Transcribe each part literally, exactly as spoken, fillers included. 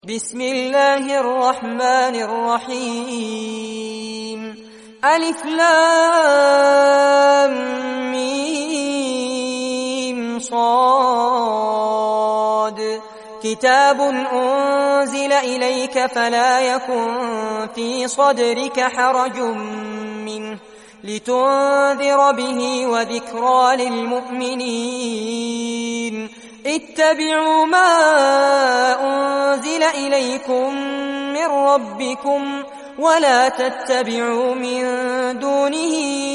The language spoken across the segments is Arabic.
بسم الله الرحمن الرحيم ألف لام ميم صاد كتاب أنزل إليك فلا يكن في صدرك حرج منه لتنذر به وذكرى للمؤمنين اتبعوا ما أنزل إليكم من ربكم ولا تتبعوا من دونه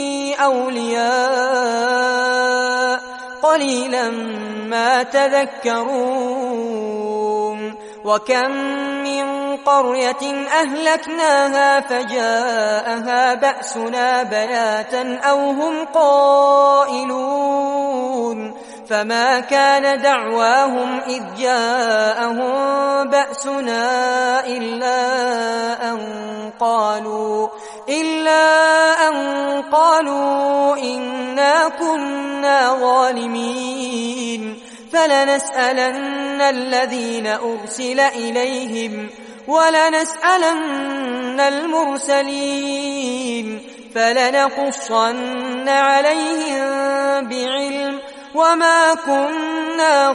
أولياء قليلا ما تذكرون وكم من قرية أهلكناها فجاءها بأسنا بياتا أو هم قائلون فما كان دعواهم إذ جاءهم بأسنا إلا أن قالوا إلا أن قالوا إنا كنا ظالمين فلنسألن الذين أرسل إليهم ولنسألن المرسلين فلنقصن عليهم بعلم وما كنا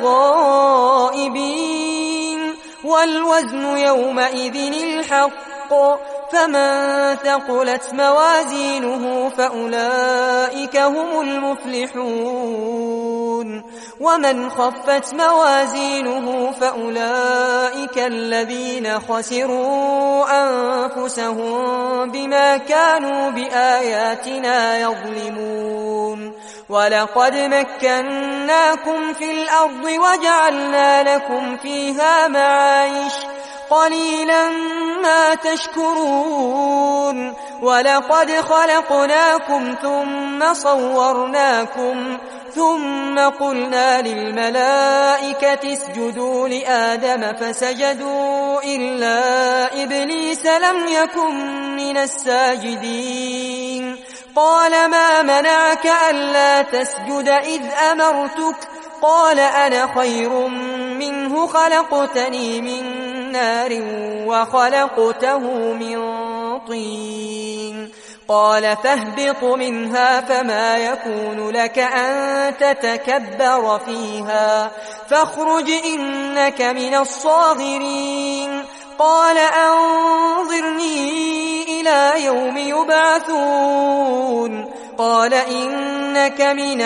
غائبين والوزن يومئذ الحق فمن ثقلت موازينه فأولئك هم المفلحون ومن خفت موازينه فأولئك الذين خسروا أنفسهم بما كانوا بآياتنا يظلمون ولقد مكناكم في الأرض وجعلنا لكم فيها معايش قليلا ما تشكرون ولقد خلقناكم ثم صورناكم ثم قلنا للملائكة اسجدوا لآدم فسجدوا إلا إبليس لم يكن من الساجدين قال ما منعك ألا تسجد إذ أمرتك قال أنا خير منه خلقتني من نار وخلقته من طين قال فاهبط منها فما يكون لك أن تتكبر فيها فاخرج إنك من الصاغرين قال أنظرني إلى يوم يبعثون قال إنك من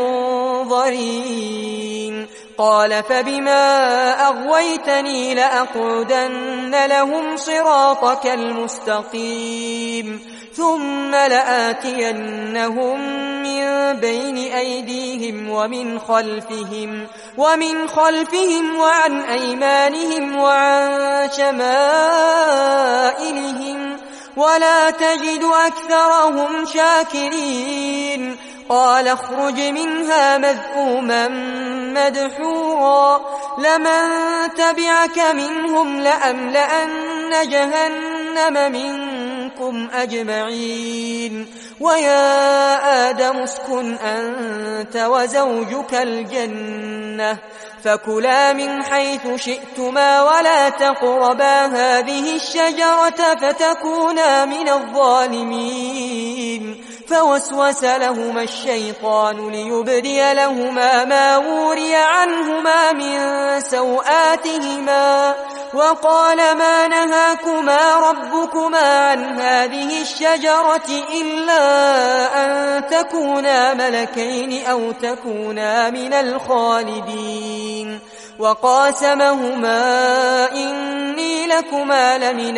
المنظرين قال فبما أغويتني لأقعدن لهم صراطك المستقيم ثم لآتينهم من بين أيديهم ومن خلفهم ومن خلفهم وعن أيمانهم وعن شمائلهم ولا تجد أكثرهم شاكرين قال اخرج منها مذءوما مدحورا لمن تبعك منهم لأملأن جهنم منكم أجمعين ويا آدم اسكن أنت وزوجك الجنة فكلا من حيث شئتما ولا تقربا هذه الشجرة فتكونا من الظالمين فوسوس لهما الشيطان ليبدي لهما ما وري عنهما من سوآتهما وقال ما نهاكما ربكما عن هذه الشجرة إلا أن تكونا ملكين أو تكونا من الخالدين وقاسمهما إني لكما لمن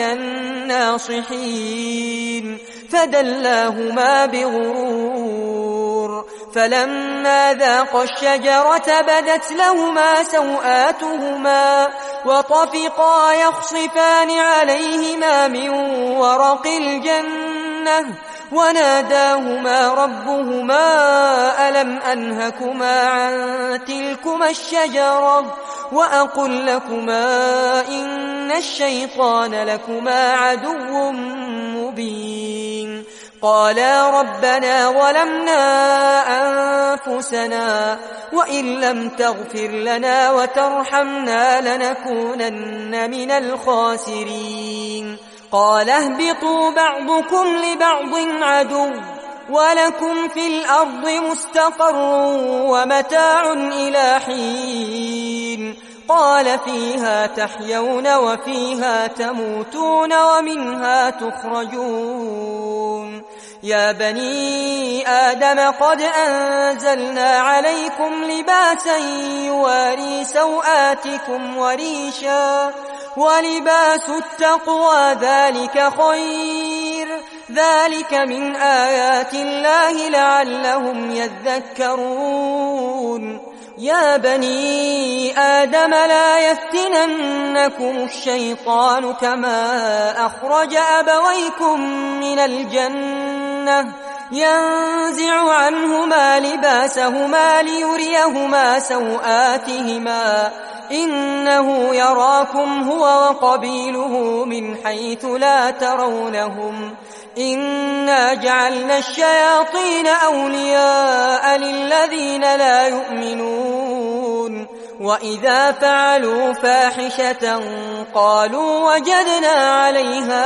الناصحين فدلاهما بغرور فلما ذاقا الشجرة بدت لهما سوآتهما وطفقا يخصفان عليهما من ورق الجنة وناداهما ربهما ألم أنهكما عن تلكما الشجرة وأقل لكما إن الشيطان لكما عدو مبين قالا ربنا ظلمنا أنفسنا وإن لم تغفر لنا وترحمنا لنكونن من الخاسرين قال اهبطوا بعضكم لبعض عدو ولكم في الأرض مستقر ومتاع إلى حين قال فيها تحيون وفيها تموتون ومنها تخرجون يا بني آدم قد أنزلنا عليكم لباسا يواري سوآتكم وريشا ولباس التقوى ذلك خير ذلك من آيات الله لعلهم يذكرون يا بني آدم لا يفتننكم الشيطان كما أخرج أبويكم من الجنة ينزع عنهما لباسهما ليريهما سوآتهما إنه يراكم هو وقبيله من حيث لا ترونهم إنا جعلنا الشياطين أولياء للذين لا يؤمنون وإذا فعلوا فاحشة قالوا وجدنا عليها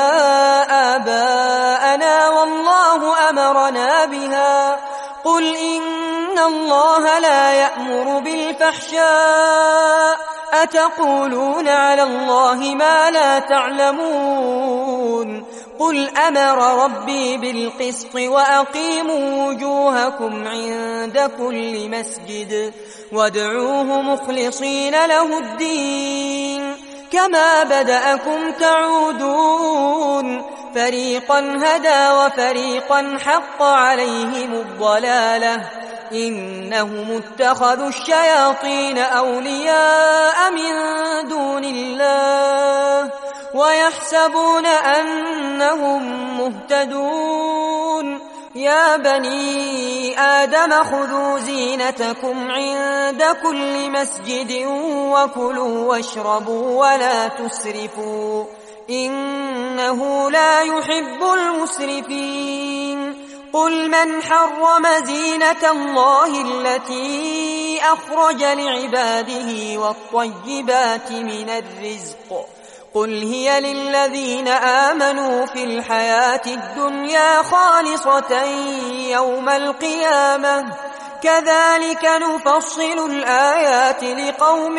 آباءنا والله أمرنا بها قل إن الله لا يأمر بالفحشاء أتقولون على الله ما لا تعلمون قل أمر ربي بالقسط وأقيموا وجوهكم عند كل مسجد وادعوه مخلصين له الدين كما بدأكم تعودون فريقا هدى وفريقا حق عليهم الضلالة إنهم اتخذوا الشياطين أولياء من دون الله ويحسبون أنهم مهتدون يا بني آدم خذوا زينتكم عند كل مسجد وكلوا واشربوا ولا تسرفوا إنه لا يحب المسرفين قل من حرم زينة الله التي أخرج لعباده والطيبات من الرزق قل هي للذين آمنوا في الحياة الدنيا خالصة يوم القيامة كذلك نفصل الآيات لقوم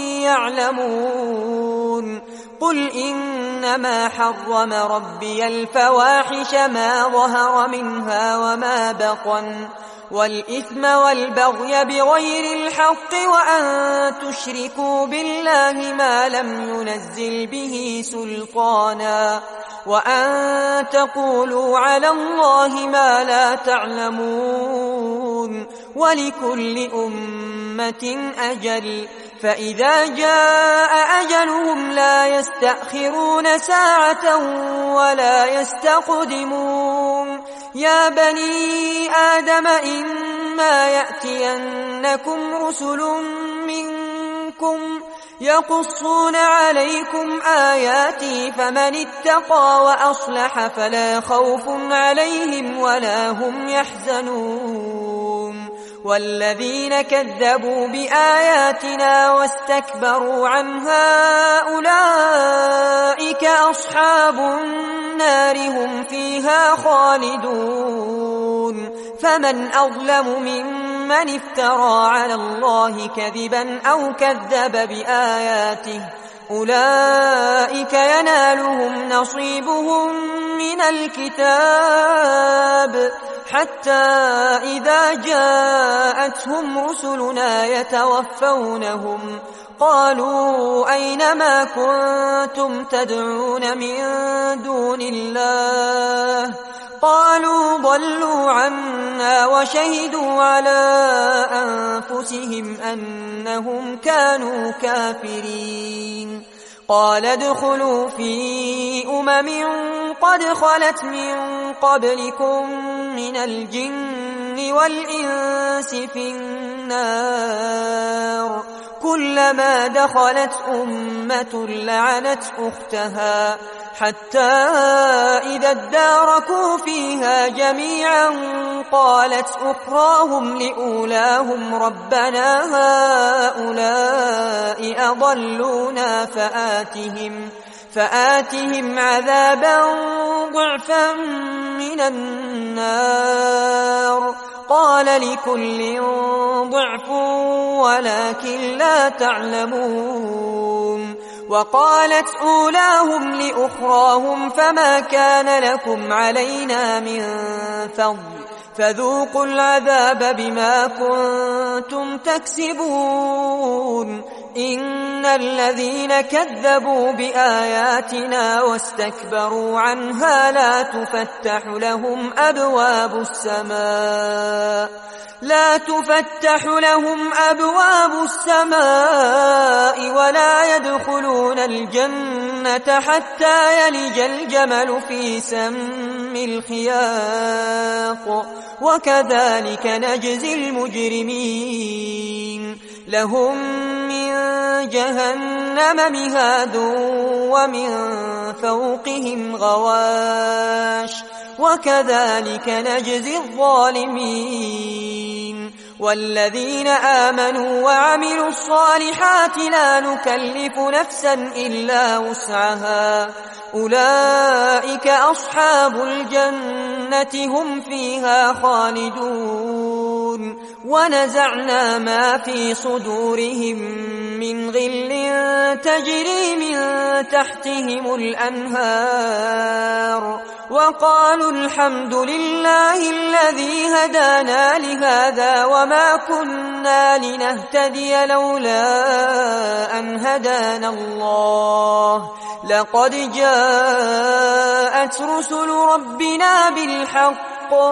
يعلمون قل إنما حرم ربي الفواحش ما ظهر منها وما بطن والإثم والبغي بغير الحق وأن تشركوا بالله ما لم ينزل به سلطانا وأن تقولوا على الله ما لا تعلمون ولكل أمة أجل فإذا جاء أجلهم لا يستأخرون ساعة ولا يستقدمون يا بني آدم إما يأتينكم رسل منكم يقصون عليكم آياتي فمن اتقى وأصلح فلا خوف عليهم ولا هم يحزنون والذين كذبوا بآياتنا واستكبروا عنها أولئك أصحاب النار هم فيها خالدون فمن أظلم ممن افترى على الله كذبا أو كذب بآياته أولئك ينالهم نصيبهم من الكتاب حتى إذا جاءتهم رسلنا يتوفونهم قالوا أين ما كنتم تدعون من دون الله قالوا ضلوا عنا وشهدوا على أنفسهم أنهم كانوا كافرين قال ادخلوا في أمم قد خلت من قبلكم من الجن والإنس في النار كلما دخلت أمة لعنت أختها حتى إذا اداركوا فيها جميعا قالت أخراهم لأولاهم ربنا هؤلاء أضلونا فآتهم فآتهم عذابا ضعفا من النار قال لكل ضعف ولكن لا تعلمون وقالت أولاهم لأخراهم فما كان لكم علينا من فضل فذوقوا العذاب بما كنتم تكسبون إن الذين كذبوا بآياتنا واستكبروا عنها لا تفتح لهم أبواب السماء لا تفتح لهم أبواب السماء ولا يدخلون الجنة حتى يلج الجمل في سم الخياط وكذلك نجزي المجرمين لهم من جهنم مهاد ومن فوقهم غواش وكذلك نجزي الظالمين والذين آمنوا وعملوا الصالحات لا نكلف نفسا إلا وسعها أولئك أصحاب الجنة هم فيها خالدون ونزعنا ما في صدورهم من غل تجري من تحتهم الأنهار وقالوا الحمد لله الذي هدانا لهذا وما كنا لنهتدي لولا أن هدانا الله لقد جاءت رسل ربنا بالحق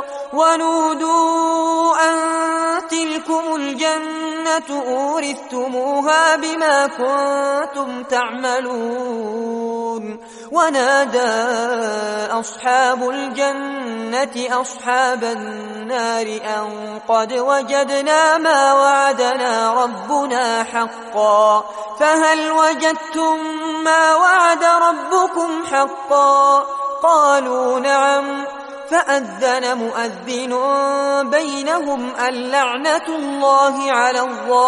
ونودوا أن تلكم الجنة أورثتموها بما كنتم تعملون ونادى أصحاب الجنة أصحاب النار أن قد وجدنا ما وعدنا ربنا حقا فهل وجدتم ما وعد ربكم حقا قالوا نعم فأذن مؤذن بينهم اللعنة الله على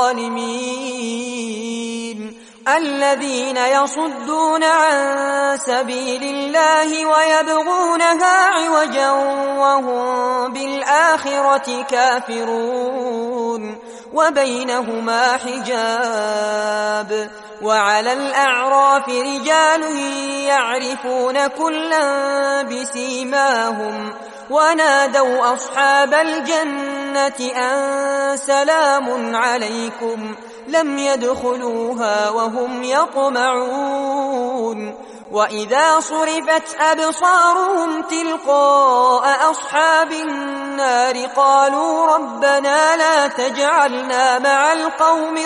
الظالمين الذين يصدون عن سبيل الله ويبغونها عوجا وهم بالآخرة كافرون وبينهما حجاب وعلى الأعراف رجال يعرفون كلا بسيماهم ونادوا أصحاب الجنة أن سلام عليكم لم يدخلوها وهم يطمعون وإذا صرفت أبصارهم تلقاء أصحاب النار قالوا ربنا لا تجعلنا مع القوم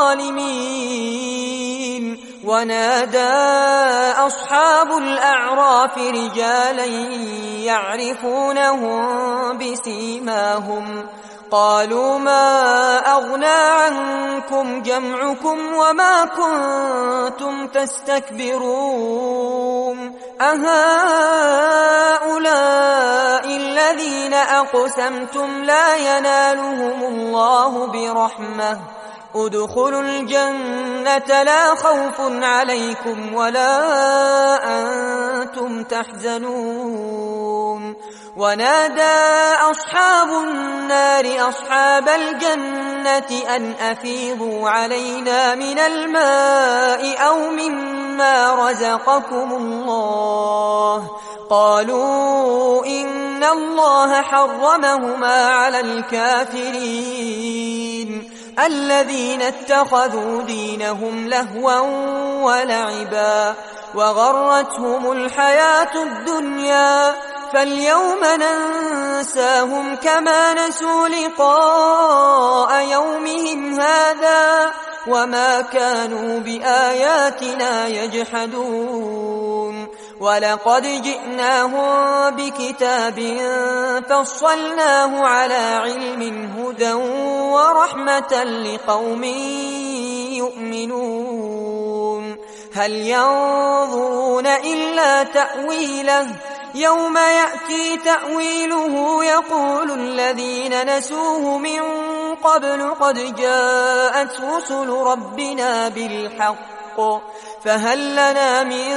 الظالمين ونادى أصحاب الأعراف رجالا يعرفونهم بسيماهم قالوا ما أغنى عنكم جمعكم وما كنتم تستكبرون أهؤلاء الذين أقسمتم لا ينالهم الله برحمة ادخلوا الجنة لا خوف عليكم ولا أنتم تحزنون ونادى أصحاب النار أصحاب الجنة أن أفيضوا علينا من الماء أو مما رزقكم الله قالوا إن الله حرمهما على الكافرين الذين اتخذوا دينهم لهوا ولعبا وغرتهم الحياة الدنيا فاليوم ننساهم كما نسوا لقاء يومهم هذا وما كانوا بآياتنا يجحدون ولقد جئناهم بكتاب فصلناه على علم هدى ورحمة لقوم يؤمنون هل ينظرون إلا تأويله يوم يأتي تأويله يقول الذين نسوه من قبل قد جاءت رسل ربنا بالحق فهل لنا من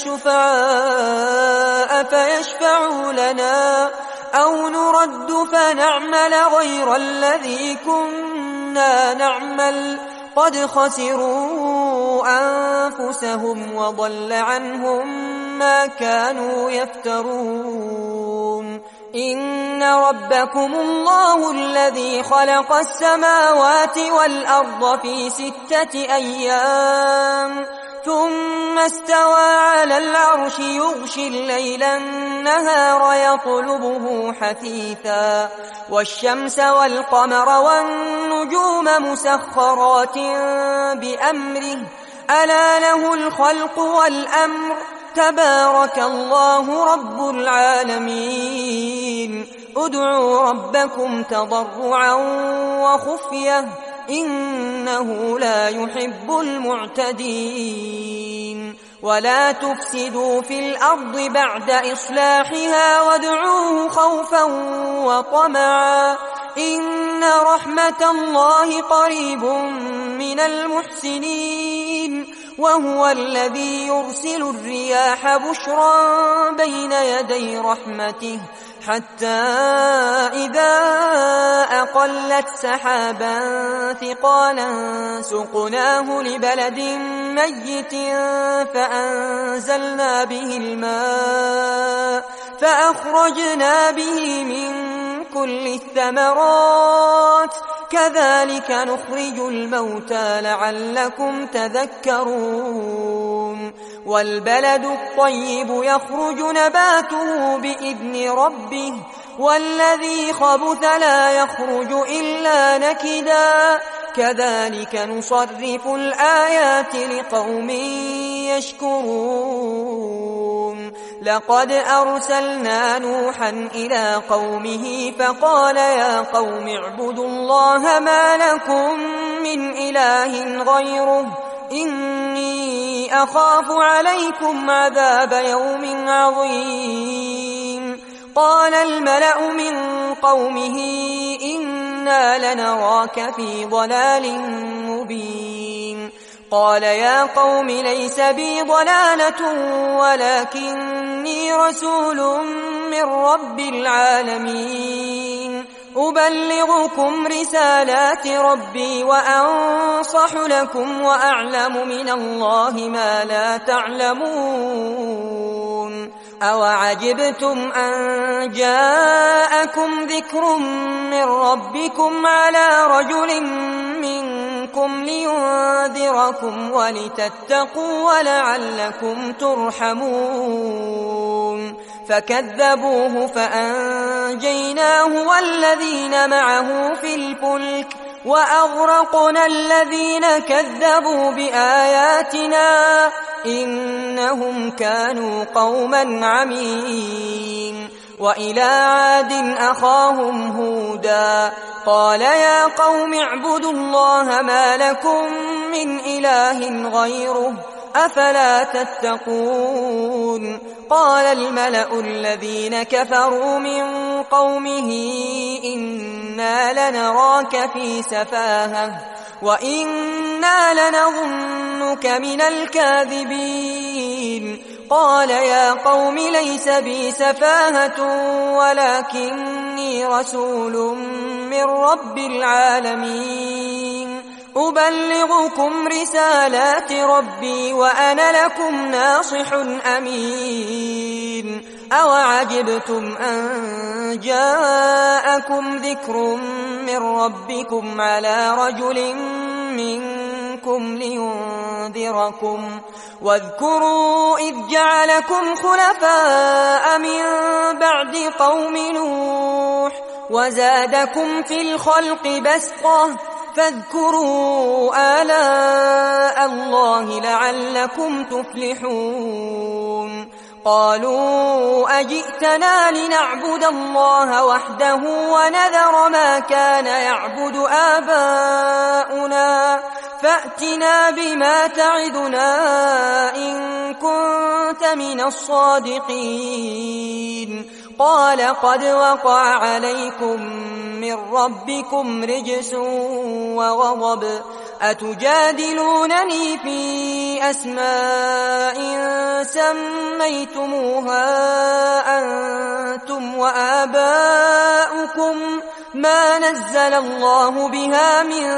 شفعاء فيشفعوا لنا أو نرد فنعمل غير الذي كنا نعمل قد خسروا أنفسهم وضل عنهم ما كانوا يفترون. إن ربكم الله الذي خلق السماوات والأرض في ستة أيام ثم استوى على العرش يغشي الليل النهار يطلبه حثيثا والشمس والقمر والنجوم مسخرات بأمره ألا له الخلق والأمر تبارك الله رب العالمين. ادعوا ربكم تضرعا وخفية إنه لا يحب المعتدين. ولا تفسدوا في الأرض بعد إصلاحها وادعوه خوفا وطمعا إن رحمة الله قريب من المحسنين. وهو الذي يرسل الرياح بشرا بين يدي رحمته حتى إذا أقلت سحابا ثقالا سقناه لبلد ميت فأنزلنا به الماء فأخرجنا به من كل الثمرات كذلك نخرج الموتى لعلكم تذكرون. والبلد الطيب يخرج نباته بإذن ربه والذي خبث لا يخرج إلا نكدا كذلك نصرف الآيات لقوم يشكرون. لقد أرسلنا نوحا إلى قومه فقال يا قوم اعبدوا الله ما لكم من إله غيره إني أخاف عليكم عذاب يوم عظيم. قال الملأ من قومه إنا لنراك في ضلال مبين. قال يا قوم ليس بي ضلالة ولكني رسول من رب العالمين أبلغكم رسالات ربي وأنصح لكم وأعلم من الله ما لا تعلمون. أوعجبتم أن جاءكم ذكر من ربكم على رجل منكم لينذركم ولتتقوا ولعلكم ترحمون. فكذبوه فأنجيناه والذين معه في الفلك وأغرقنا الذين كذبوا بآياتنا إنهم كانوا قوما عمين. وإلى عاد أخاهم هودا قال يا قوم اعبدوا الله ما لكم من إله غيره أفلا تتقون. قال الملأ الذين كفروا من قومه إنا لنراك في سفاهة وإنا لنظنك من الكاذبين. قال يا قوم ليس بي سفاهة ولكني رسول من رب العالمين أبلغكم رسالات ربي وأنا لكم ناصح أمين. أوعجبتم أن جاءكم ذكر من ربكم على رجل منكم لينذركم واذكروا إذ جعلكم خلفاء من بعد قوم نوح وزادكم في الخلق بسطة فاذكروا آلاء الله لعلكم تفلحون. قالوا أجئتنا لنعبد الله وحده ونذر ما كان يعبد آباؤنا فأتنا بما تعدنا إن كنت من الصادقين. قال قد وقع عليكم من ربكم رجس وغضب أتجادلونني في أسماء سميتموها أنتم وآباؤكم ما نزل الله بها من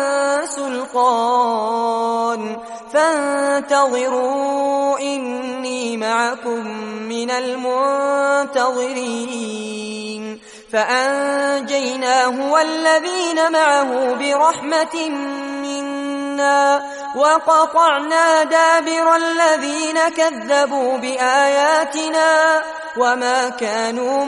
سلطان فانتظروا إني معكم من المنتظرين. فأنجيناه والذين معه برحمة منا وقطعنا دابر الذين كذبوا بآياتنا وما كانوا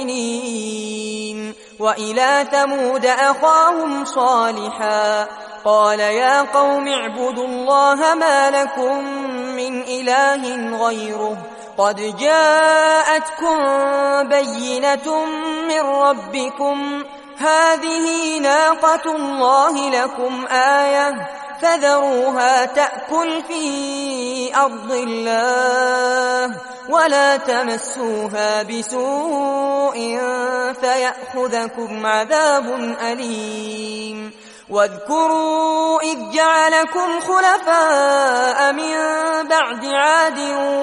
مؤمنين. وإلى ثمود أخاهم صالحا قال يا قوم اعبدوا الله ما لكم من إله غيره قد جاءتكم بينة من ربكم هذه ناقة الله لكم آية فذروها تأكل في أرض الله ولا تمسوها بسوء فيأخذكم عذاب أليم. واذكروا إذ جعلكم خلفاء من بعد عاد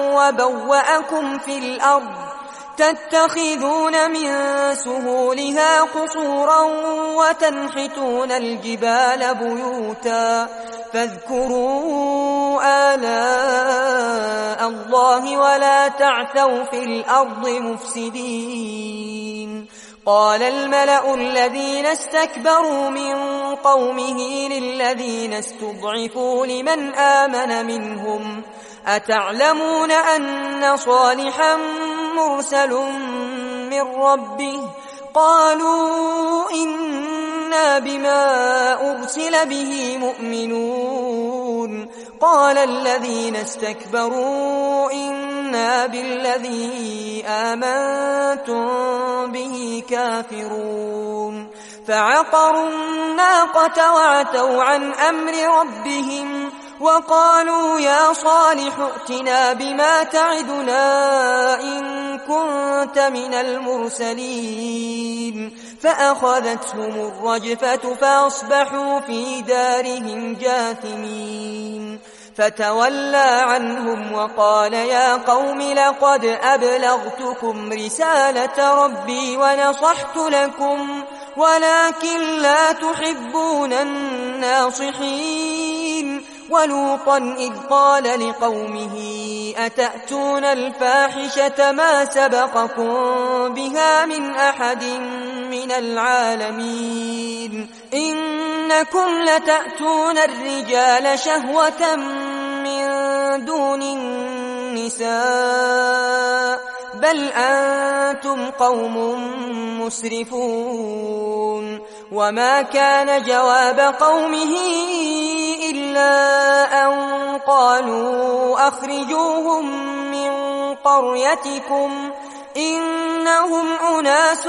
وبوأكم في الأرض تتخذون من سهولها قصورا وتنحتون الجبال بيوتا فاذكروا آلاء الله ولا تعثوا في الأرض مفسدين. قال الملأ الذين استكبروا من قومه للذين استضعفوا لمن آمن منهم أتعلمون أن صالحا مرسل من ربه قالوا إنا بما أرسل به مؤمنون. قال الذين استكبروا إنا بالذي آمنتم به كافرون. فعقروا الناقة وعتوا عن أمر ربهم وقالوا يا صالح ائتنا بما تعدنا إن كنت من المرسلين. فأخذتهم الرجفة فأصبحوا في دارهم جاثمين. فتولى عنهم وقال يا قوم لقد أبلغتكم رسالة ربي ونصحت لكم ولكن لا تحبون الناصحين. ولوطا إذ قال لقومه أتأتون الفاحشة ما سبقكم بها من أحد من العالمين إنكم لتأتون الرجال شهوة من دون النساء بل أنتم قوم مسرفون. وما كان جواب قومه إلا أن قالوا أخرجوهم من قريتكم إنهم أناس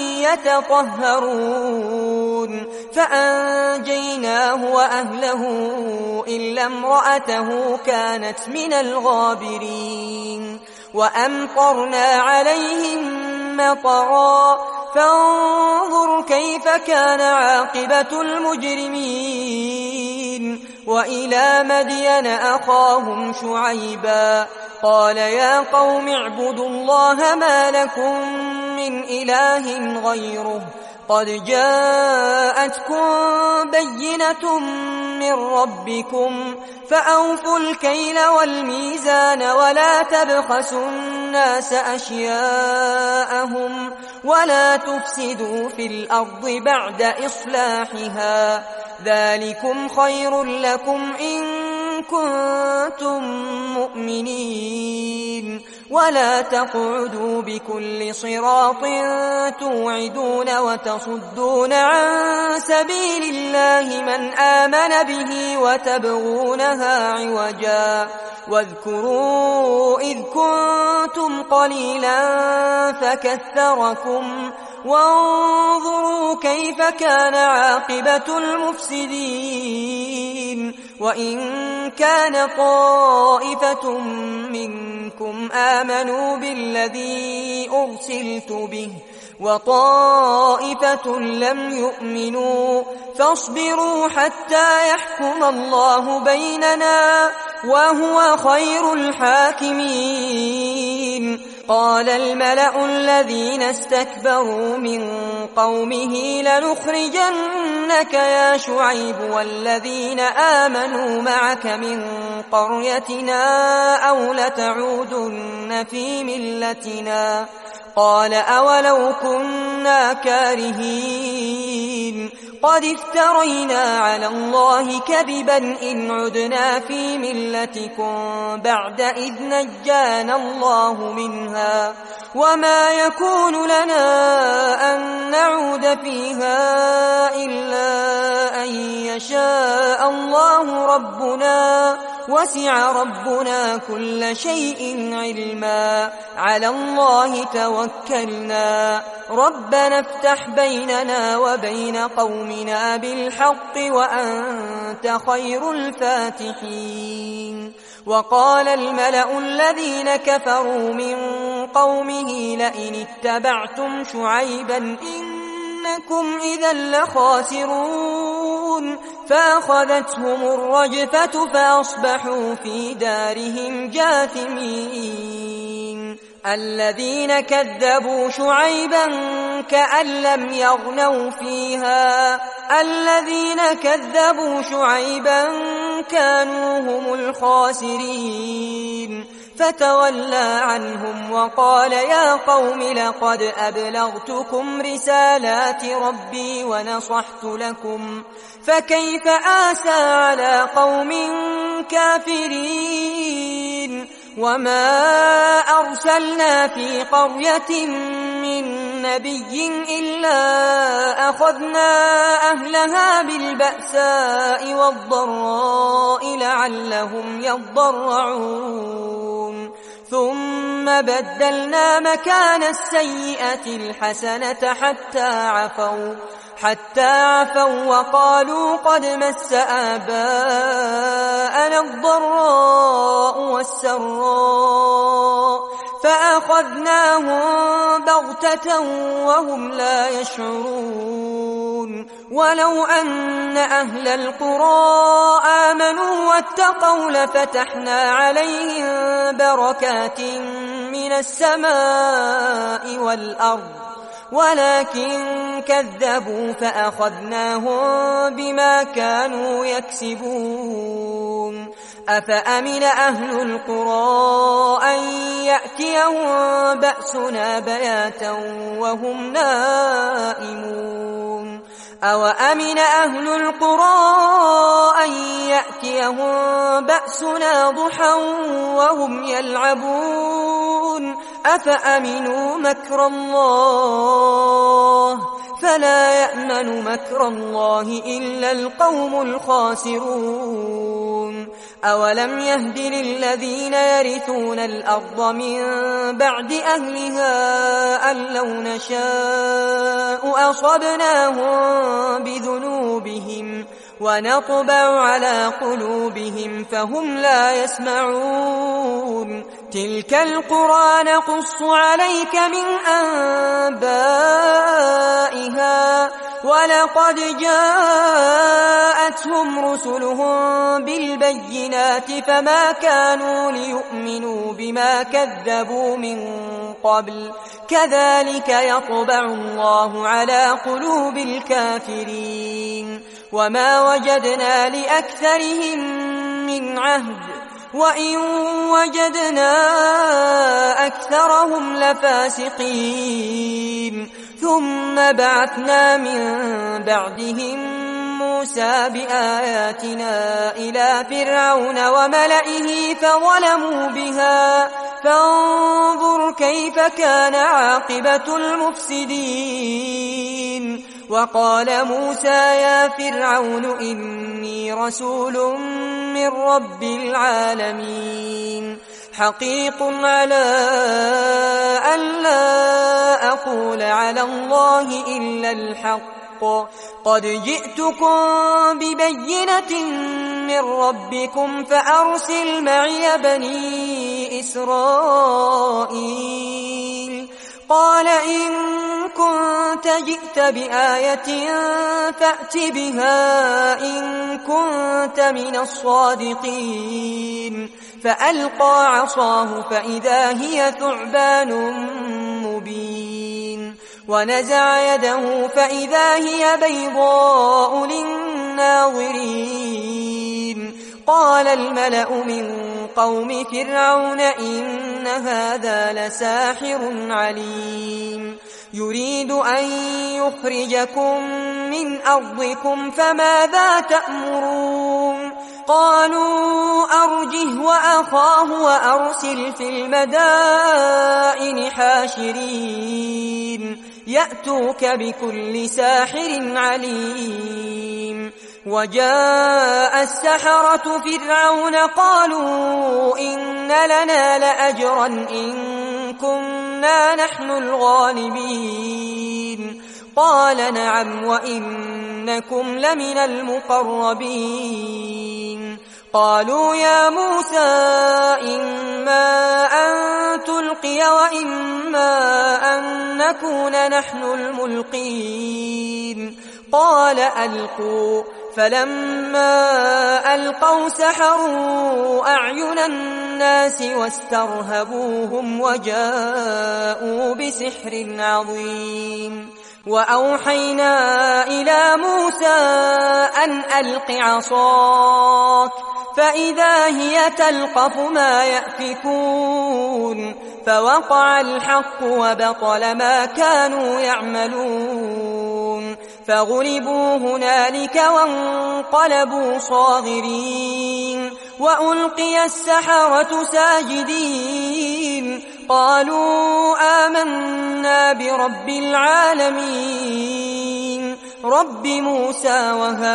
يتطهرون. فأنجيناه وأهله إلا امرأته كانت من الغابرين. وأمطرنا عليهم مطرا فانظر كيف كان عاقبة المجرمين. وإلى مدين أخاهم شعيبا قال يا قوم اعبدوا الله ما لكم من إله غيره قد جاءتكم بينة من ربكم فأوفوا الكيل والميزان ولا تبخسوا الناس أشياءهم ولا تفسدوا في الأرض بعد إصلاحها ذلكم خير لكم إن كنتم مؤمنين. ولا تقعدوا بكل صراط توعدون وتصدون عن سبيل الله من آمن به وتبغونها عوجا. واذكروا إذ كنتم قليلا فكثركم وانظروا كيف كان عاقبة المفسدين. وإن كان طائفة منكم آمنوا بالذي أرسلت به وطائفة لم يؤمنوا فاصبروا حتى يحكم الله بيننا وهو خير الحاكمين. قال الملأ الذين استكبروا من قومه لنخرجنك يا شعيب والذين آمنوا معك من قريتنا أو لتعودن في ملتنا. قال أولو كنا كارهين قد افترينا على الله كذبا إن عدنا في ملتكم بعد إذ نجانا الله منها وما يكون لنا أن نعود فيها إلا أن يشاء الله ربنا وسع ربنا كل شيء علما على الله توكلنا ربنا افتح بيننا وبين قومنا بالحق وأنت خير الفاتحين. وقال الملأ الذين كفروا من قومه لئن اتبعتم شعيبا إنكم إذا لخاسرون فأخذتهم الرجفة فأصبحوا في دارهم جاثمين. الذين كذبوا شعيبا كأن لم يغنوا فيها الذين كذبوا شعيبا كانوا هم الخاسرين. فتولى عنهم وقال يا قوم لقد أبلغتكم رسالات ربي ونصحت لكم فكيف آسى على قوم كافرين. وما أرسلنا في قرية من نبي إلا أخذنا أهلها بالبأساء والضراء لعلهم يضرعون ثم بدلنا مكان السيئة الحسنة حتى عفوا حتى عفوا وقالوا قد مس آباءنا الضراء والسراء فأخذناهم بغتة وهم لا يشعرون. ولو أن أهل القرى آمنوا واتقوا لفتحنا عليهم بركات من السماء والأرض ولكن كذبوا فأخذناهم بما كانوا يكسبون. أفأمن أهل القرى أن يأتيهم بأسنا بياتا وهم نائمون أوأمن أهل القرى أن يأتيهم بأسنا ضحى وهم يلعبون أفأمنوا مكر الله فلا يأمن مكر الله إلا القوم الخاسرون. أولم يهد للذين يرثون الأرض من بعد أهلها أن لو نشاء أصبناهم بذنوبهم ونطبع على قلوبهم فهم لا يسمعون. تلك القرى نقص عليك من أنبائها ولقد جاءتهم رسلهم بالبينات فما كانوا ليؤمنوا بما كذبوا من قبل كذلك يطبع الله على قلوب الكافرين. وما وجدنا لأكثرهم من عهد وإن وجدنا أكثرهم لفاسقين. ثم بعثنا من بعدهم موسى بآياتنا إلى فرعون وملئه فظلموا بها فانظر كيف كان عاقبة المفسدين. وقال موسى يا فرعون إني رسول من رب العالمين حقيق على أن لا أقول على على الله إلا الحق قد جئتكم ببينة من ربكم فأرسل معي بني إسرائيل قال إن كنت جئت بآية فأت بها إن كنت من الصادقين فألقى عصاه فإذا هي ثعبان مبين ونزع يده فإذا هي بيضاء للناظرين قال الملأ من قوم فرعون إن هذا لساحر عليم يريد أن يخرجكم من أرضكم فماذا تأمرون قالوا أرجه وأخاه وأرسل في المدائن حاشرين يأتوك بكل ساحر عليم وجاء السحرة فرعون قالوا إن لنا لأجرا إن كنا نحن الغالبين قال نعم وإنكم لمن المقربين قالوا يا موسى إما أن تلقي وإما أن نكون نحن الملقين قال ألقوا فلما ألقوا سحروا أعين الناس واسترهبوهم وجاءوا بسحر عظيم وأوحينا إلى موسى أن ألق عصاك فإذا هي تلقف ما يأفكون فوقع الحق وبطل ما كانوا يعملون فغلبوا هنالك وانقلبوا صاغرين وألقي السحرة ساجدين قالوا آمنا برب العالمين رب موسى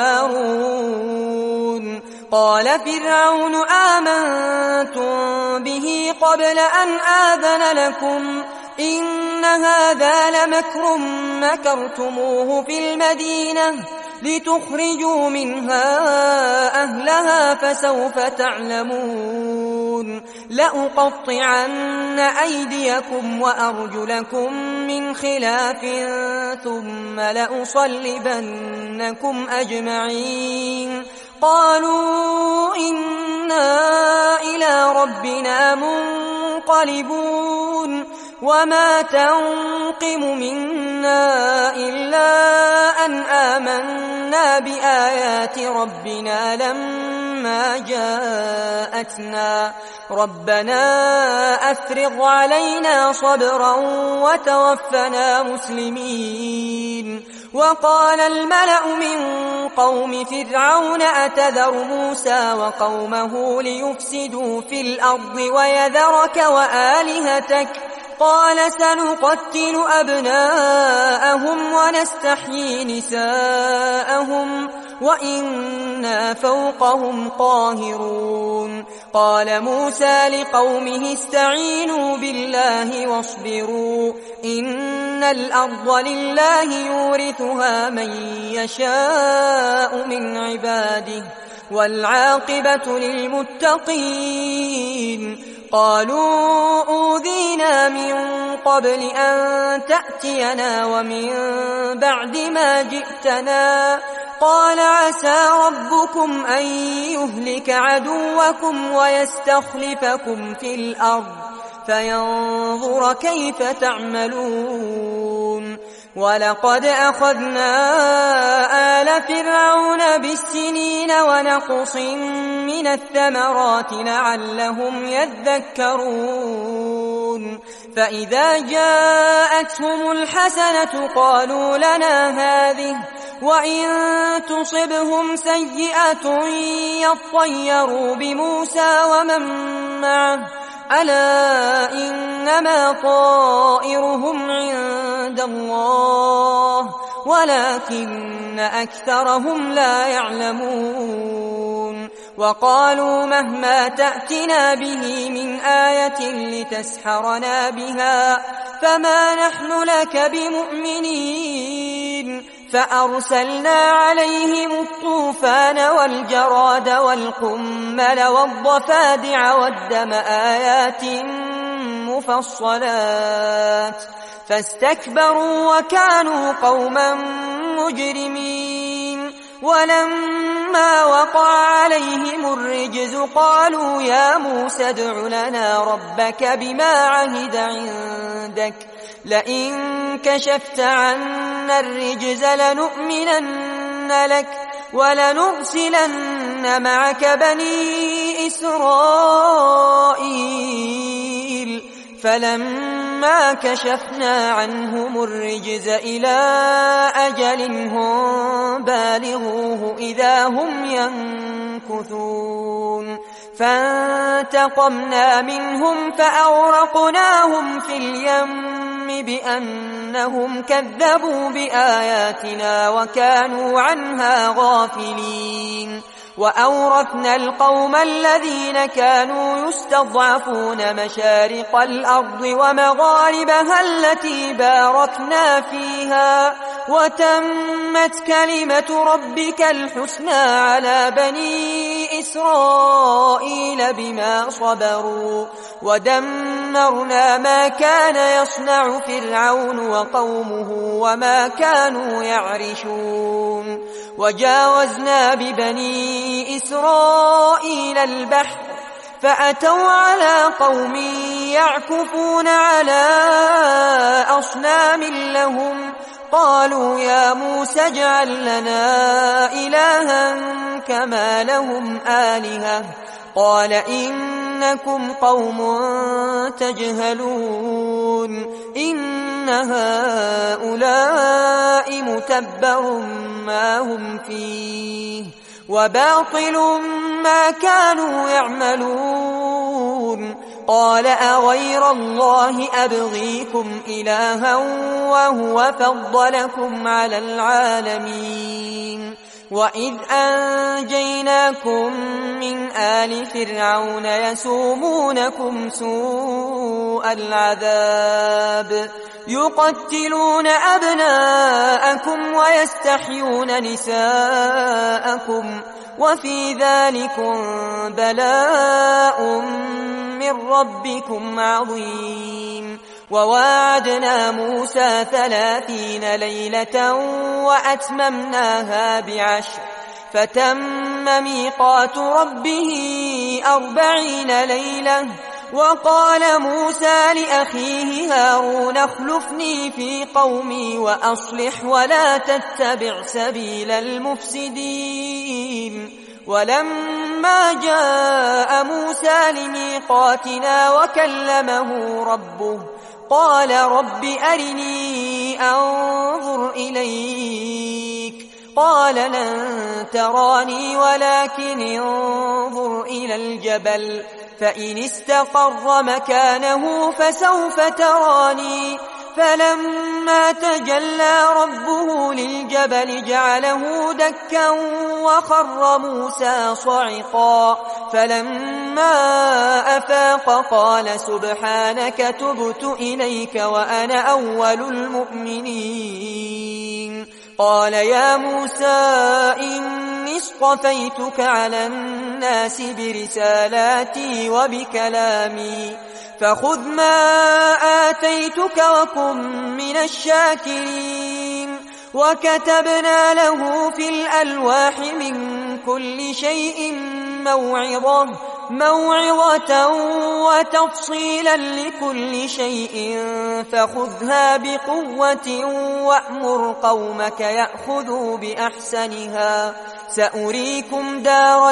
وهارون قال فرعون آمنتم به قبل أن آذن لكم إن هذا لمكر مكرتموه في المدينة لتخرجوا منها أهلها فسوف تعلمون لأقطعن أيديكم وأرجلكم من خلاف ثم لأصلبنكم أجمعين قالوا إنا إلى ربنا منقلبون وما تنقم منا إلا أن آمنا بآيات ربنا لما جاءتنا ربنا أفرغ علينا صبرا وتوفنا مسلمين وقال الملأ من قوم فرعون أتذر موسى وقومه ليفسدوا في الأرض ويذرك وآلهتك قال سنقتل أبناءهم ونستحيي نساءهم وإنا فوقهم قاهرون قال موسى لقومه استعينوا بالله واصبروا إن الأرض لله يورثها من يشاء من عباده والعاقبة للمتقين قالوا أوذينا من قبل أن تأتينا ومن بعد ما جئتنا قال عسى ربكم أن يهلك عدوكم ويستخلفكم في الأرض فينظر كيف تعملون ولقد أخذنا آل فرعون بالسنين ونقص من الثمرات لعلهم يذكرون فإذا جاءتهم الحسنة قالوا لنا هذه وإن تصبهم سيئة يطيروا بموسى ومن معه ألا إنما طائرهم عند الله ولكن أكثرهم لا يعلمون وقالوا مهما تأتنا به من آية لتسحرنا بها فما نحن لك بمؤمنين فأرسلنا عليهم الطوفان والجراد والقمل والضفادع والدم آيات مفصلات فاستكبروا وكانوا قوما مجرمين ولما وقع عليهم الرجز قالوا يا موسى ادع لنا ربك بما عهد عندك لئن كشفت عنا الرجز لنؤمنن لك ولنرسلن معك بني إسرائيل فلما كشفنا عنهم الرجز إلى أجل هم بالغوه إذا هم ينكثون فانتقمنا منهم فأغرقناهم في اليم بأنهم كذبوا بآياتنا وكانوا عنها غافلين وأورثنا القوم الذين كانوا يستضعفون مشارق الأرض ومغاربها التي باركنا فيها وتمت كلمة ربك الحسنى على بني إسرائيل بما صبروا ودمرنا ما كان يصنع فرعون وقومه وما كانوا يعرشون وجاوزنا ببني إسرائيل البحر فأتوا على قوم يعكفون على أصنام لهم قالوا يا موسى اجعل لنا إلها كما لهم آلهة قال إنكم قوم تجهلون إن هؤلاء متبر ما هم فيه وباطل ما كانوا يعملون قال أغير الله أبغيكم إلها وهو فضلكم على العالمين وإذ أنجيناكم من آل فرعون يسومونكم سوء العذاب يقتلون أبناءكم ويستحيون نساءكم وفي ذلكم بلاء من ربكم عظيم وواعدنا موسى ثلاثين ليلة وأتممناها بعشر فتم ميقات ربه أربعين ليلة وقال موسى لأخيه هارون اخلفني في قومي وأصلح ولا تتبع سبيل المفسدين ولما جاء موسى لميقاتنا وكلمه ربه قال رب أرني أنظر إليك قال لن تراني ولكن انظر إلى الجبل فإن استقر مكانه فسوف تراني فلما تجلى ربه للجبل جعله دكا وخر موسى صعقا فلما أفاق قال سبحانك تبت إليك وأنا أول المؤمنين قال يا موسى إني اصطفيتك على الناس برسالاتي وبكلامي فخذ ما آتيتك وكن من الشاكرين وكتبنا له في الألواح من كل شيء موعظة موعظة وتفصيلا لكل شيء فخذها بقوة وأمر قومك يأخذوا بأحسنها سأريكم دار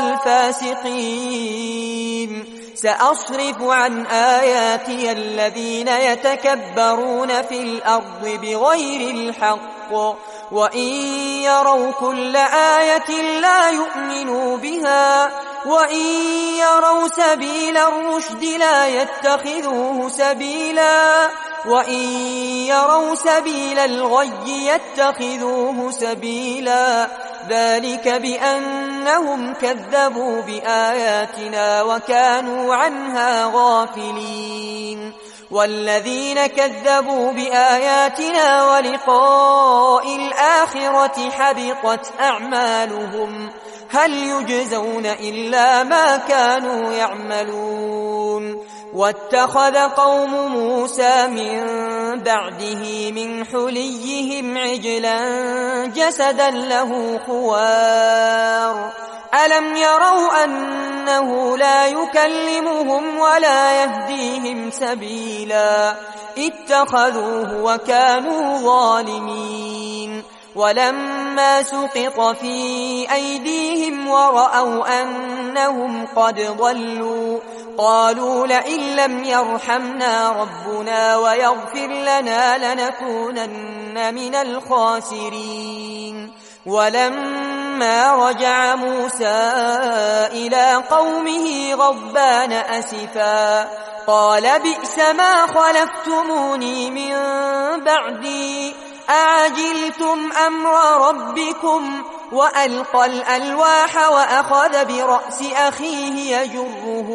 الفاسقين سأصرف عن آياتي الذين يتكبرون في الأرض بغير الحق وإن يروا كل آية لا يؤمنوا بها وإن يروا سبيل الرشد لا يتخذوه سبيلا وإن يروا سبيل الغي يتخذوه سبيلا ذلك بأنهم كذبوا بآياتنا وكانوا عنها غافلين والذين كذبوا بآياتنا ولقاء الآخرة حبطت أعمالهم هل يجزون إلا ما كانوا يعملون واتخذ قوم موسى من بعده من حليهم عجلا جسدا له خوار ألم يروا أنه لا يكلمهم ولا يهديهم سبيلا اتخذوه وكانوا ظالمين ولما سقط في أيديهم ورأوا أنهم قد ضلوا قالوا لئن لم يرحمنا ربنا ويغفر لنا لنكونن من الخاسرين ولما رجع موسى إلى قومه غضبان أسفا قال بئس ما خلفتموني من بعدي أعجلتم أمر ربكم وألقى الألواح وأخذ برأس أخيه يجره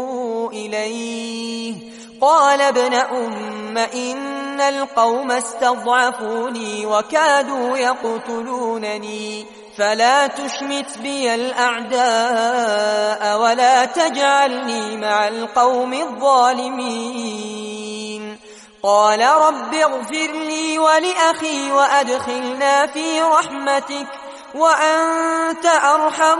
إليه قال ابن أم إن القوم استضعفوني وكادوا يقتلونني فلا تشمت بي الأعداء ولا تجعلني مع القوم الظالمين قال رب اغفر لي ولأخي وأدخلنا في رحمتك وأنت أرحم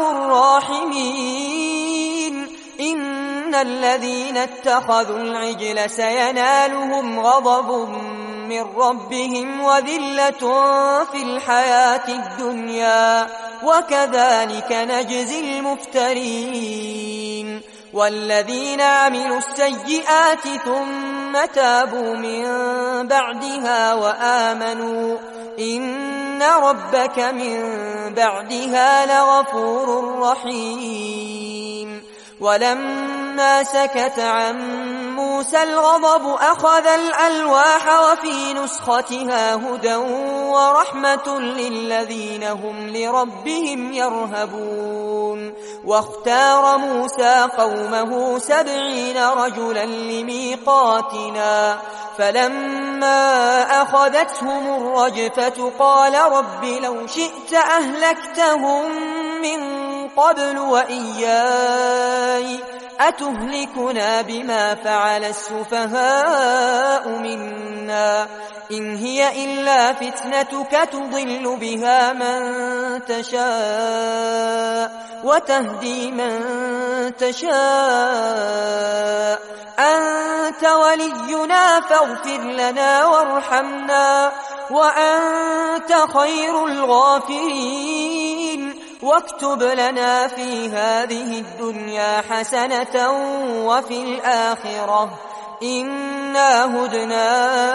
الراحمين إن الذين اتخذوا العجل سينالهم غضب من ربهم وذلة في الحياة الدنيا وكذلك نجزي المفترين والذين عملوا السيئات ثم تابوا من بعدها وآمنوا إن ربك من بعدها لغفور رحيم ولما سكت عن موسى الغضب أخذ الألواح وفي نسختها هدى ورحمة للذين هم لربهم يرهبون واختار موسى قومه سبعين رجلا لميقاتنا فلما أخذتهم الرجفة قال رب لو شئت أهلكتهم من قبل وإياي أتهلكنا بما فعل السفهاء منا إن هي إلا فتنتك تضل بها من تشاء وتهدي من تشاء أنت ولينا فاغفر لنا وارحمنا وأنت خير الغافرين واكتب لنا في هذه الدنيا حسنة وفي الآخرة إنا هدنا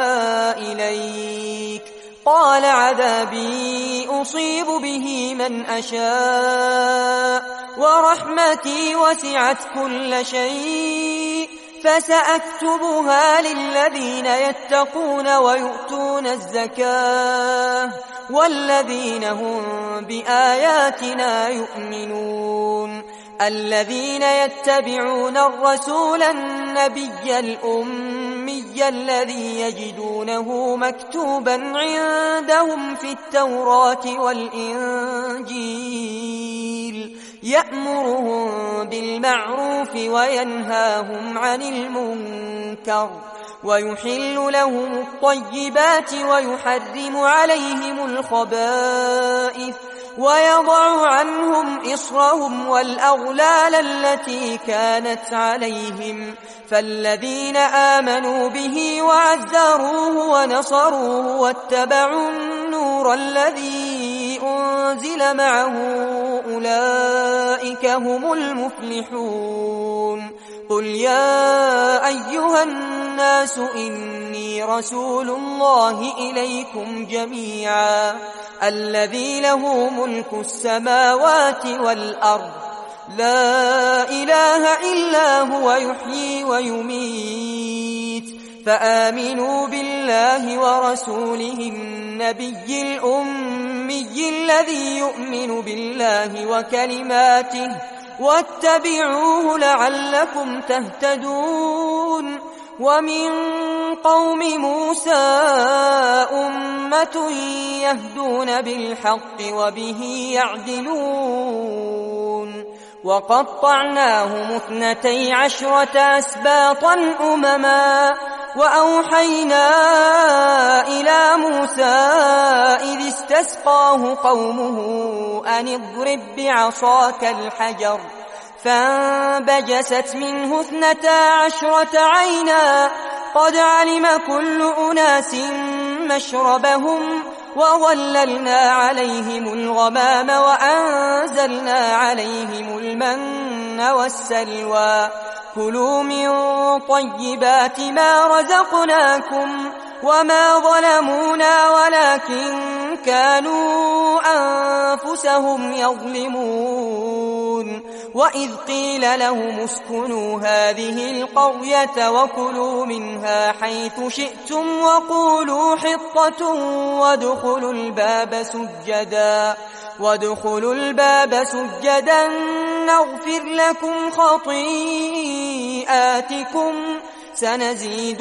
إليك قال عذابي أصيب به من أشاء ورحمتي وسعت كل شيء فسأكتبها للذين يتقون ويؤتون الزكاة والذين هم بآياتنا يؤمنون الذين يتبعون الرسول النبي الأمي الذي يجدونه مكتوبا عندهم في التوراة والإنجيل يأمرهم بالمعروف وينهاهم عن المنكر ويحل لهم الطيبات ويحرم عليهم الخبائث ويضع عنهم إصرهم والأغلال التي كانت عليهم فالذين آمنوا به وعذروه ونصروه واتبعوا النور الذي أنزل معه أولئك هم المفلحون قل يا أيها الناس إني رسول الله إليكم جميعا الذي له ملك السماوات والأرض لا إله إلا هو يحيي ويميت فآمنوا بالله ورسوله النبي الأمي الذي يؤمن بالله وكلماته واتبعوه لعلكم تهتدون ومن قوم موسى أمة يهدون بالحق وبه يعدلون وقطعناهم اثنتي عشرة أسباطا أمما وأوحينا إلى موسى إذ استسقاه قومه أن اضرب بعصاك الحجر فانبجست منه اثنتا عشرة عينا قد علم كل أناس مشربهم وظللنا عليهم الغمام وأنزلنا عليهم المن والسلوى كلوا من طيبات ما رزقناكم وما ظلمونا ولكن كانوا أنفسهم يظلمون وإذ قيل لهم اسكنوا هذه القرية وكلوا منها حيث شئتم وقولوا حطة وادخلوا الباب سجدا وادخلوا الباب سجدا نغفر لكم خطيئاتكم سنزيد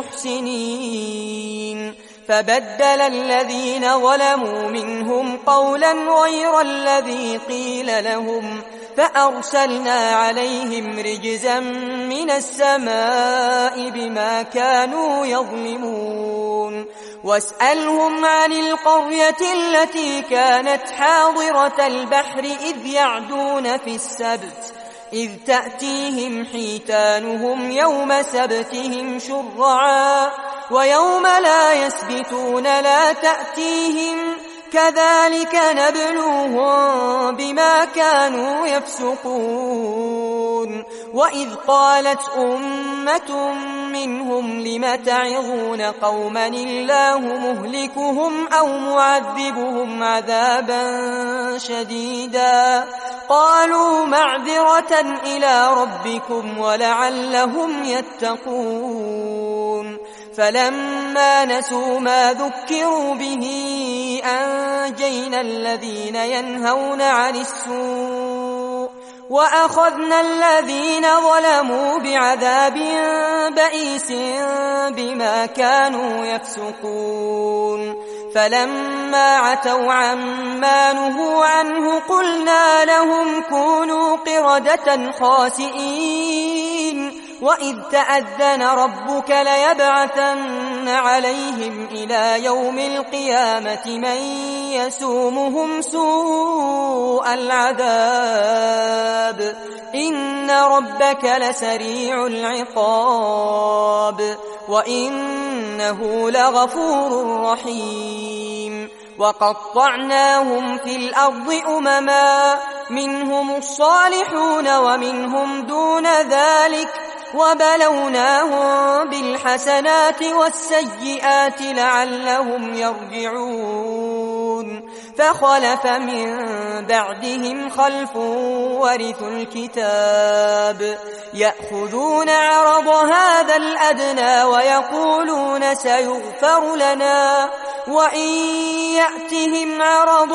المحسنين فبدل الذين ظلموا منهم قولا غير الذي قيل لهم فأرسلنا عليهم رجزا من السماء بما كانوا يظلمون واسألهم عن القرية التي كانت حاضرة البحر إذ يعدون في السبت إذ تأتيهم حيتانهم يوم سبتهم شرعا ويوم لا يسبتون لا تأتيهم كذلك نبلوهم بما كانوا يفسقون وإذ قالت أمة منهم لم تعظون قوما الله مهلكهم أو معذبهم عذابا شديدا قالوا معذرة إلى ربكم ولعلهم يتقون فلما نسوا ما ذكروا به أنجينا الذين ينهون عن السوء وأخذنا الذين ظلموا بعذاب بئيس بما كانوا يفسقون فلما عتوا عما نهوا عنه قلنا لهم كونوا قردة خاسئين وإذ تأذن ربك ليبعثن عليهم إلى يوم القيامة من يسومهم سوء العذاب إن ربك لسريع العقاب وإنه لغفور رحيم وقطعناهم في الأرض أمما منهم الصالحون ومنهم دون ذلك وبلوناهم بالحسنات والسيئات لعلهم يرجعون فخلف من بعدهم خلف ورثوا الكتاب يأخذون عرض هذا الأدنى ويقولون سيغفر لنا وإن يأتهم عرض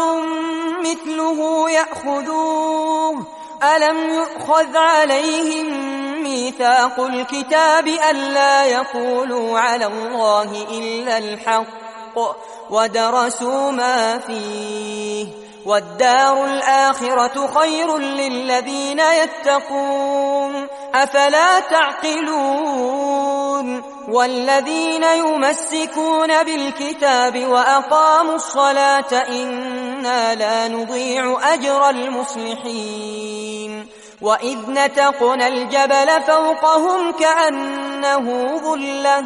مثله يأخذوه ألم يؤخذ عليهم ميثاق الكتاب ألا يقولوا على الله إلا الحق ودرسوا ما فيه والدار الآخرة خير للذين يتقون أفلا تعقلون والذين يمسكون بالكتاب وأقاموا الصلاة إنا لا نضيع أجر المصلحين وإذ نتقنا الجبل فوقهم كأنه ظلة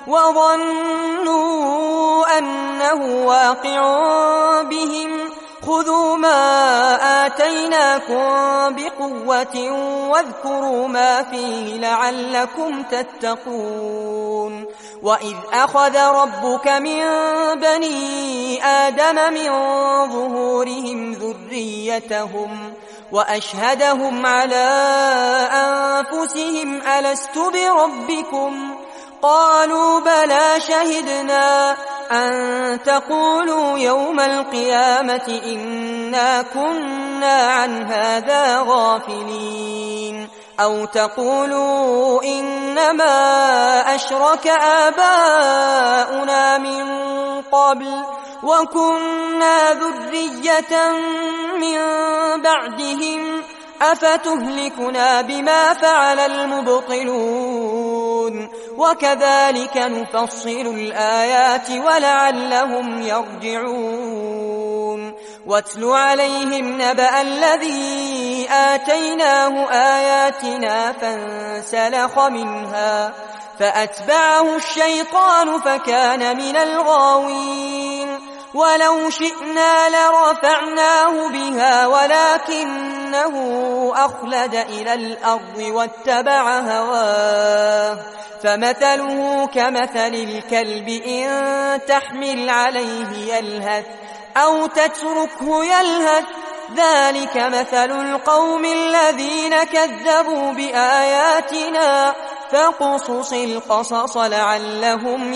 وظنوا أنه واقع بهم خذوا ما آتيناكم بقوة واذكروا ما فيه لعلكم تتقون وإذ أخذ ربك من بني آدم من ظهورهم ذريتهم وأشهدهم على أنفسهم ألست بربكم قالوا بلى شهدنا أن تقولوا يوم القيامة إنا كنا عن هذا غافلين أو تقولوا إنما أشرك آباؤنا من قبل وكنا ذرية من بعدهم أفتهلكنا بما فعل المبطلون وكذلك نفصل الآيات ولعلهم يرجعون واتل عليهم نبأ الذي آتيناه آياتنا فانسلخ منها فأتبعه الشيطان فكان من الغاوين ولو شئنا لرفعناه بها ولكنه أخلد إلى الأرض واتبع هواه فمثله كمثل الكلب إن تحمل عليه يلهث أو تتركه يلهث ذلك مثل القوم الذين كذبوا بآياتنا فاقصص القصص لعلهم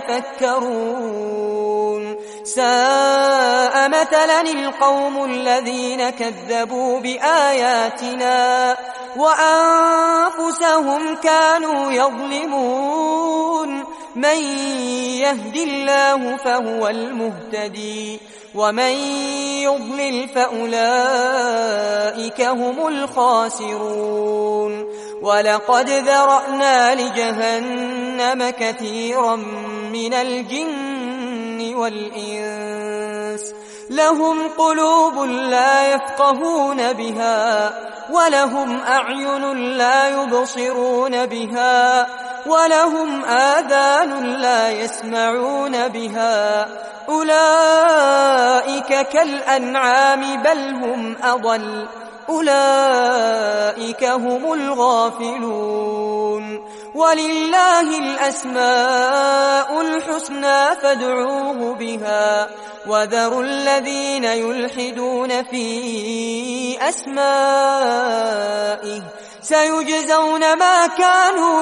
يتفكرون ساء مثلا القوم الذين كذبوا بآياتنا وأنفسهم كانوا يظلمون من يهد الله فهو المهتدي ومن يضلل فأولئك هم الخاسرون ولقد ذرأنا لجهنم كثيرا من الجن والإنس لهم قلوب لا يفقهون بها ولهم أعين لا يبصرون بها ولهم آذان لا يسمعون بها أولئك كالأنعام بل هم أضل أولئك هم الغافلون ولله الأسماء الحسنى فادعوه بها وذروا الذين يلحدون في أسمائه سيجزون ما كانوا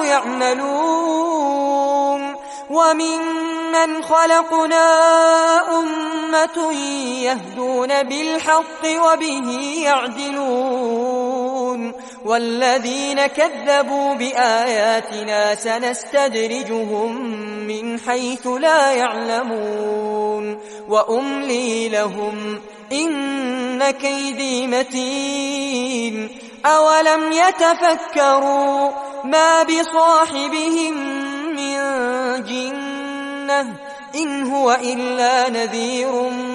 يعملون وممن خلقنا أمة يهدون بالحق وبه يعدلون والذين كذبوا بآياتنا سنستدرجهم من حيث لا يعلمون وأملي لهم إن كيدي متين أولم يتفكروا ما بصاحبهم من جنة إن هو إلا نذير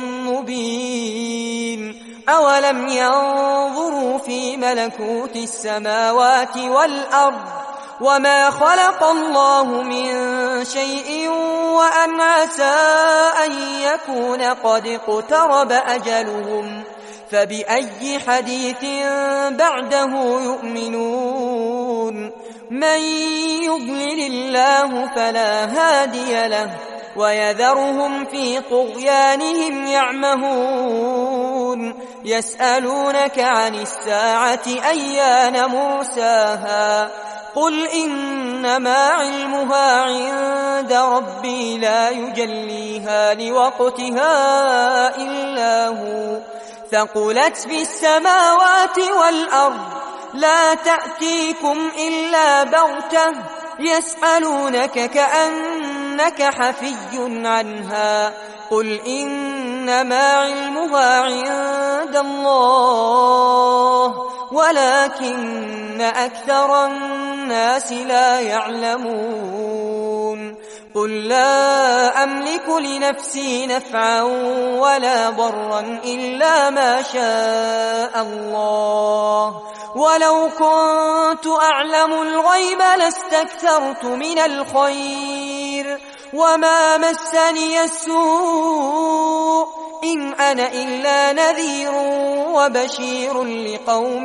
مبين أولم ينظروا في ملكوت السماوات والأرض وما خلق الله من شيء وأن عسى أن يكون قد اقترب أجلهم فبأي حديث بعده يؤمنون من يضلل الله فلا هادي له ويذرهم في طغيانهم يعمهون يسألونك عن الساعة أيان مرساها قل إنما علمها عند ربي لا يجليها لوقتها إلا هو ثقلت في السماوات والأرض لا تأتيكم إلا بغتة يسألونك كأنك حفي عنها قل إنما علمها عند الله ولكن أكثر الناس لا يعلمون قل لا أملك لنفسي نفعا ولا ضرا إلا ما شاء الله ولو كنت أعلم الغيب لاستكثرت من الخير وما مسني السوء إن أنا إلا نذير وبشير لقوم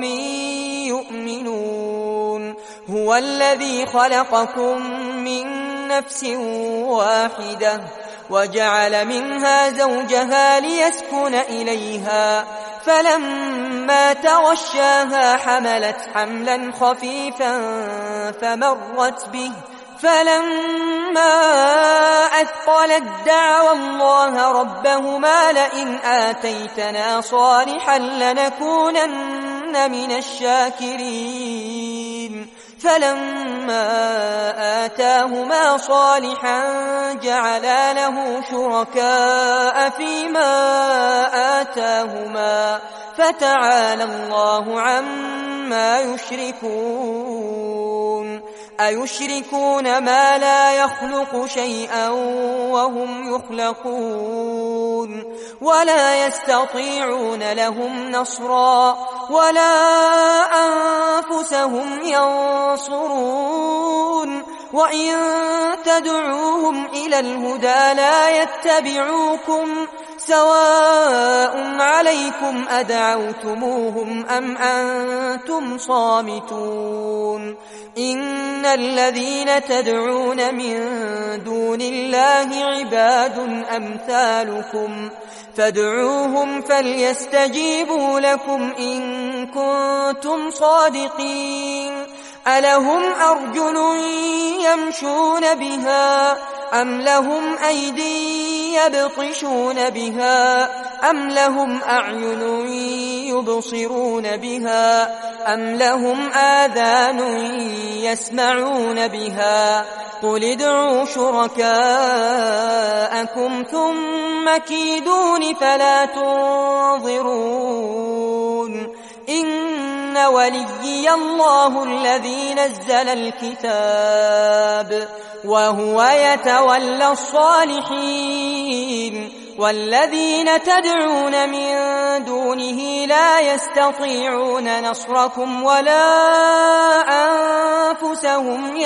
يؤمنون هو الذي خلقكم من نفس واحدة وجعل منها زوجها ليسكن إليها فلما تغشاها حملت حملا خفيفا فمرت به فلما أثقلت دعوا الله ربهما لئن آتيتنا صالحا لنكونن من الشاكرين فلما آتاهما صالحا جعلا له شركاء فيما آتاهما فتعالى الله عما يشركون أيشركون ما لا يخلق شيئا وهم يخلقون ولا يستطيعون لهم نصرا ولا أنفسهم ينصرون وإن تدعوهم إلى الهدى لا يتبعوكم سواء عليكم أدعوتموهم أم أنتم صامتون إن الذين تدعون من دون الله عباد أمثالكم فادعوهم فليستجيبوا لكم إن كنتم صادقين ألهم أرجل يمشون بها أم لهم أيدي يبطشون بها أم لهم أعين يبصرون بها أم لهم آذان يسمعون بها قل ادعوا شركاءكم ثم كيدون فلا تنظرون إن وليي الله الذي نزل الكتاب وهو يتولى الصالحين والذين تدعون من دونه لا يستطيعون نصركم ولا أنفسهم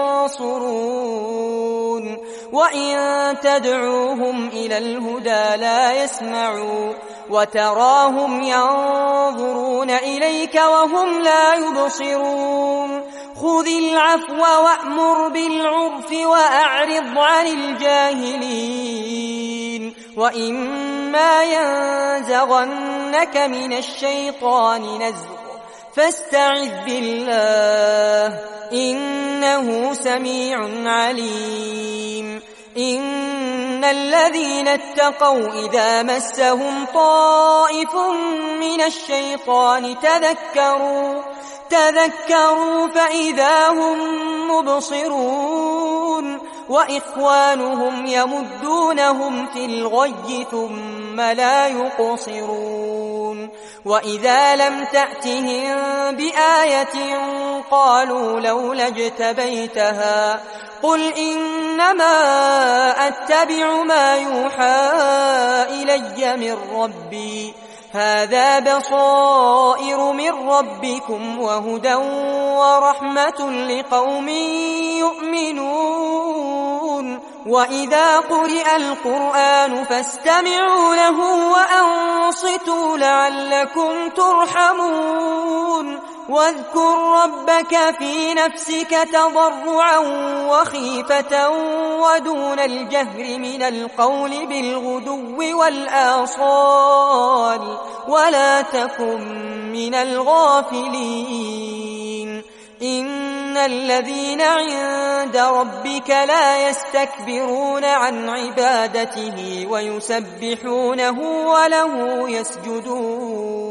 ينصرون وإن تدعوهم إلى الهدى لا يسمعوا وتراهم ينظرون إليك وهم لا يبصرون خذ العفو وأمر بالعرف وأعرض عن الجاهلين وإما ينزغنك من الشيطان نزغ فاستعذ بالله إنه سميع عليم إن الذين اتقوا إذا مسهم طائف من الشيطان تذكروا تذكروا فإذا هم مبصرون وإخوانهم يمدونهم في الغي ثم لا يقصرون وإذا لم تأتهم بآية قالوا لولا اجتبيتها قل إنما أتبع ما يوحى إلي من ربي هذا بصائر من ربكم وهدى ورحمة لقوم يؤمنون وإذا قرئ القرآن فاستمعوا له وأنصتوا لعلكم ترحمون واذكر ربك في نفسك تضرعا وخيفة ودون الجهر من القول بالغدو والآصال ولا تكن من الغافلين إن الذين عند ربك لا يستكبرون عن عبادته ويسبحونه وله يسجدون